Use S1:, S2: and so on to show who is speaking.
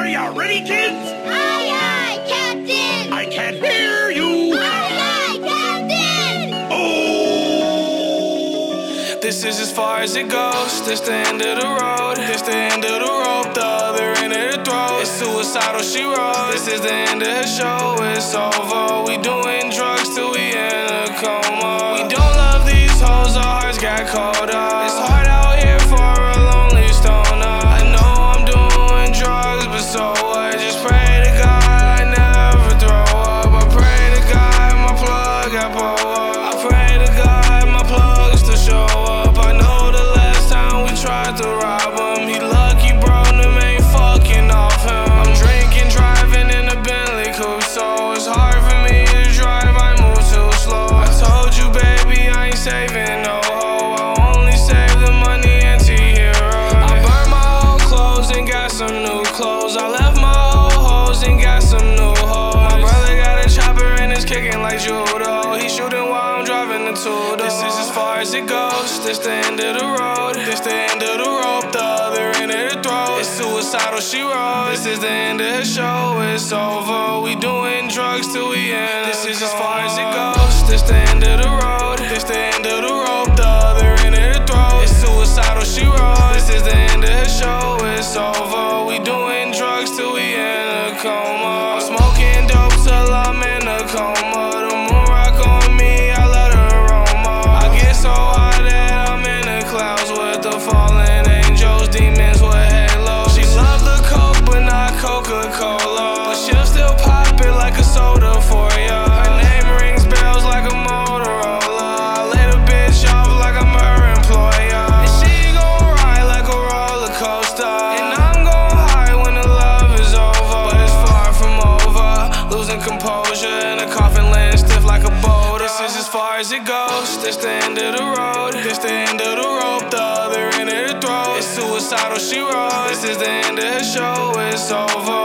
S1: ya ready, kids?
S2: Aye, aye, Captain!
S1: I can't hear you!
S2: Aye, aye, Captain!
S1: Oh!
S3: This is as far as it goes. This the end of the road. This the end of the rope. The other end of the throat. It's suicidal, she wrote. This is the end of her show. It's over. We doing drugs till we in a coma. We don't love these hoes. Our hearts got colder. It's hard out here for a lonely stoner. I know I'm doing drugs, but so what? Just pray to God I never throw up. I pray to God my plug got pulled up. I pray to God my plugs to show up. I know the last time we tried to rob him, he lucky bro, them ain't fucking off him. I'm drinking, driving in a Bentley coupe, so it's hard for me to drive, I move too slow. I told you baby I ain't saving no hoe, I only save the money anti-hero. I burned my old clothes and got some new clothes. I left my old hoes and got some new hoes. My brother got a chopper and it's kicking like judo. He shooting while I'm driving the two-door. This is as far as it goes. This the end of the road. This the end of the rope. The other end of the throat. It's suicidal, she wrote. This is the end of her show. It's over. We doing drugs till we end. This is as far as it goes. This the end of the road. This the end of the rope. The other end of the throat. It's suicidal, she wrote. This is the end of her show. It's over. We doing drugs till we in a coma. I'm smoking dope till I'm in a coma. The moon rock on me, I love the aroma. I get so high that I'm in the clouds with the fallen angels, demons with halos. She love the coke, but not Coca-Cola. But she'll still pop it like a soda for ya. Her name rings bells like a Motorola. I lay the bitch off like I'm her employer. And she gon' ride like a roller coaster. And I'm gon' high when the love is over. But it's far from over. Losing composure and a coffin laying stiff like a boulder. This is as far as it goes. This the end of the road. This the end of the rope. The other end of the throat. It's suicidal, she wrote. This is the end of her show. It's over.